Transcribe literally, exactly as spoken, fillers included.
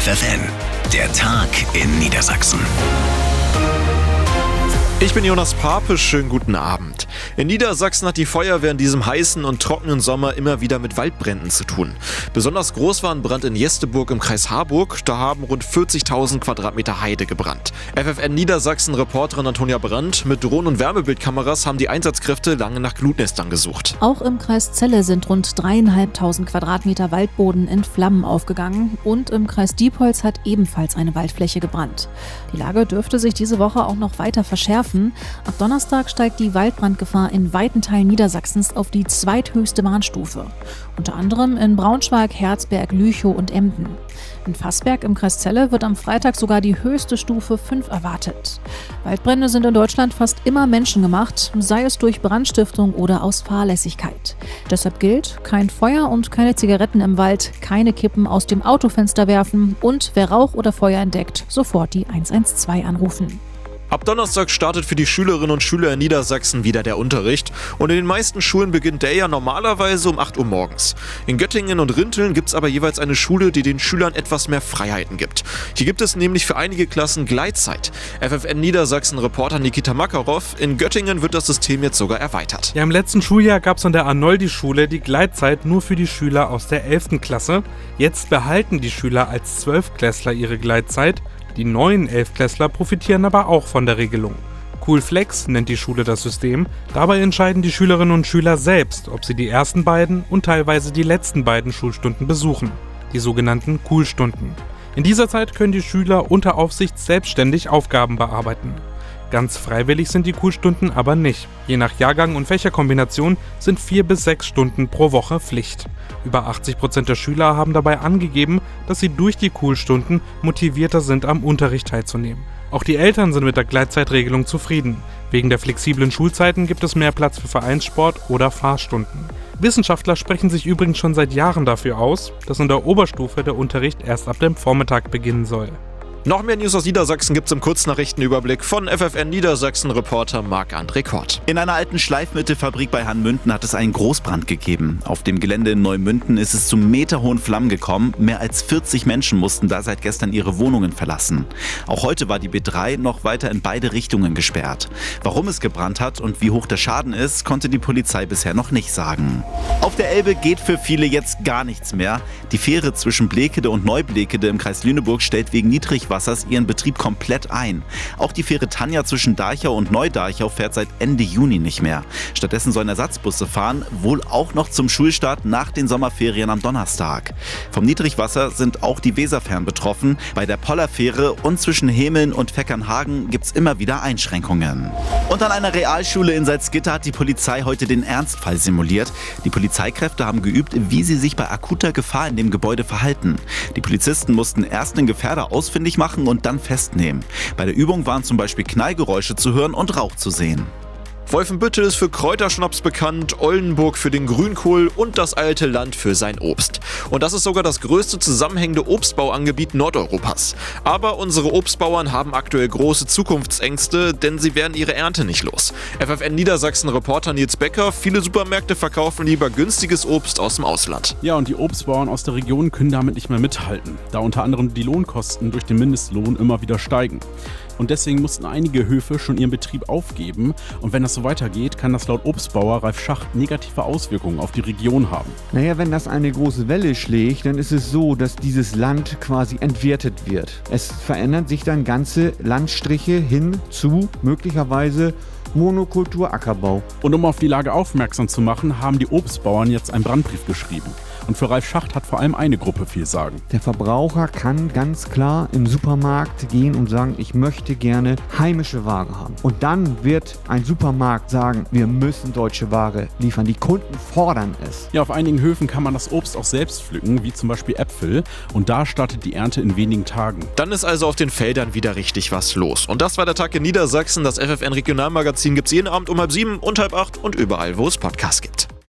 F F N, der Tag in Niedersachsen. Ich bin Jonas Pape, schönen guten Abend. In Niedersachsen hat die Feuerwehr in diesem heißen und trockenen Sommer immer wieder mit Waldbränden zu tun. Besonders groß war ein Brand in Jesteburg im Kreis Harburg, da haben rund vierzigtausend Quadratmeter Heide gebrannt. F F N Niedersachsen-Reporterin Antonia Brandt, mit Drohnen- und Wärmebildkameras haben die Einsatzkräfte lange nach Glutnestern gesucht. Auch im Kreis Celle sind rund dreieinhalbtausend Quadratmeter Waldboden in Flammen aufgegangen und im Kreis Diepholz hat ebenfalls eine Waldfläche gebrannt. Die Lage dürfte sich diese Woche auch noch weiter verschärfen. Ab Donnerstag steigt die Waldbrandgefahr in weiten Teilen Niedersachsens auf die zweithöchste Warnstufe. Unter anderem in Braunschweig, Herzberg, Lüchow und Emden. In Vassberg im Kreis Celle wird am Freitag sogar die höchste Stufe fünf erwartet. Waldbrände sind in Deutschland fast immer menschengemacht, sei es durch Brandstiftung oder aus Fahrlässigkeit. Deshalb gilt, kein Feuer und keine Zigaretten im Wald, keine Kippen aus dem Autofenster werfen und wer Rauch oder Feuer entdeckt, sofort die eins eins zwei anrufen. Ab Donnerstag startet für die Schülerinnen und Schüler in Niedersachsen wieder der Unterricht und in den meisten Schulen beginnt der ja normalerweise um acht Uhr morgens. In Göttingen und Rinteln gibt es aber jeweils eine Schule, die den Schülern etwas mehr Freiheiten gibt. Hier gibt es nämlich für einige Klassen Gleitzeit. F F N Niedersachsen-Reporter Nikita Makarov, in Göttingen wird das System jetzt sogar erweitert. Ja, im letzten Schuljahr gab es an der Arnoldi-Schule die Gleitzeit nur für die Schüler aus der elften Klasse. Jetzt behalten die Schüler als Zwölftklässler ihre Gleitzeit. Die neuen Elftklässler profitieren aber auch von der Regelung. Coolflex nennt die Schule das System. Dabei entscheiden die Schülerinnen und Schüler selbst, ob sie die ersten beiden und teilweise die letzten beiden Schulstunden besuchen, die sogenannten Coolstunden. In dieser Zeit können die Schüler unter Aufsicht selbstständig Aufgaben bearbeiten. Ganz freiwillig sind die Coolstunden aber nicht. Je nach Jahrgang und Fächerkombination sind vier bis sechs Stunden pro Woche Pflicht. Über achtzig Prozent der Schüler haben dabei angegeben, dass sie durch die Coolstunden motivierter sind, am Unterricht teilzunehmen. Auch die Eltern sind mit der Gleitzeitregelung zufrieden. Wegen der flexiblen Schulzeiten gibt es mehr Platz für Vereinssport oder Fahrstunden. Wissenschaftler sprechen sich übrigens schon seit Jahren dafür aus, dass in der Oberstufe der Unterricht erst ab dem Vormittag beginnen soll. Noch mehr News aus Niedersachsen gibt's im Kurznachrichtenüberblick von F F N Niedersachsen-Reporter Marc-André Kort. In einer alten Schleifmittelfabrik bei Hanmünden hat es einen Großbrand gegeben. Auf dem Gelände in Neumünden ist es zu meterhohen Flammen gekommen. Mehr als vierzig Menschen mussten da seit gestern ihre Wohnungen verlassen. Auch heute war die B drei noch weiter in beide Richtungen gesperrt. Warum es gebrannt hat und wie hoch der Schaden ist, konnte die Polizei bisher noch nicht sagen. Auf der Elbe geht für viele jetzt gar nichts mehr. Die Fähre zwischen Blekede und Neublekede im Kreis Lüneburg stellt wegen Niedrigwasser ihren Betrieb komplett ein. Auch die Fähre Tanja zwischen Dachau und Neu-Dachau fährt seit Ende Juni nicht mehr. Stattdessen sollen Ersatzbusse fahren, wohl auch noch zum Schulstart nach den Sommerferien am Donnerstag. Vom Niedrigwasser sind auch die Weserfähren betroffen. Bei der Pollerfähre und zwischen Hemeln und Veckernhagen gibt es immer wieder Einschränkungen. Und an einer Realschule in Salzgitter hat die Polizei heute den Ernstfall simuliert. Die Polizeikräfte haben geübt, wie sie sich bei akuter Gefahr in dem Gebäude verhalten. Die Polizisten mussten erst den Gefährder ausfindig machen und dann festnehmen. Bei der Übung waren zum Beispiel Knallgeräusche zu hören und Rauch zu sehen. Wolfenbüttel ist für Kräuterschnaps bekannt, Oldenburg für den Grünkohl und das alte Land für sein Obst. Und das ist sogar das größte zusammenhängende Obstbauangebiet Nordeuropas. Aber unsere Obstbauern haben aktuell große Zukunftsängste, denn sie werden ihre Ernte nicht los. F F N Niedersachsen-Reporter Nils Becker, viele Supermärkte verkaufen lieber günstiges Obst aus dem Ausland. Ja, und die Obstbauern aus der Region können damit nicht mehr mithalten, da unter anderem die Lohnkosten durch den Mindestlohn immer wieder steigen. Und deswegen mussten einige Höfe schon ihren Betrieb aufgeben. Und wenn das so weitergeht, kann das laut Obstbauer Ralf Schacht negative Auswirkungen auf die Region haben. Naja, wenn das eine große Welle schlägt, dann ist es so, dass dieses Land quasi entwertet wird. Es verändern sich dann ganze Landstriche hin zu möglicherweise Monokulturackerbau. Und um auf die Lage aufmerksam zu machen, haben die Obstbauern jetzt einen Brandbrief geschrieben. Und für Ralf Schacht hat vor allem eine Gruppe viel sagen. Der Verbraucher kann ganz klar im Supermarkt gehen und sagen, ich möchte gerne heimische Ware haben. Und dann wird ein Supermarkt sagen, wir müssen deutsche Ware liefern. Die Kunden fordern es. Ja, auf einigen Höfen kann man das Obst auch selbst pflücken, wie zum Beispiel Äpfel. Und da startet die Ernte in wenigen Tagen. Dann ist also auf den Feldern wieder richtig was los. Und das war der Tag in Niedersachsen. Das F F N Regionalmagazin gibt's jeden Abend um halb sieben und halb acht und überall, wo es Podcasts gibt.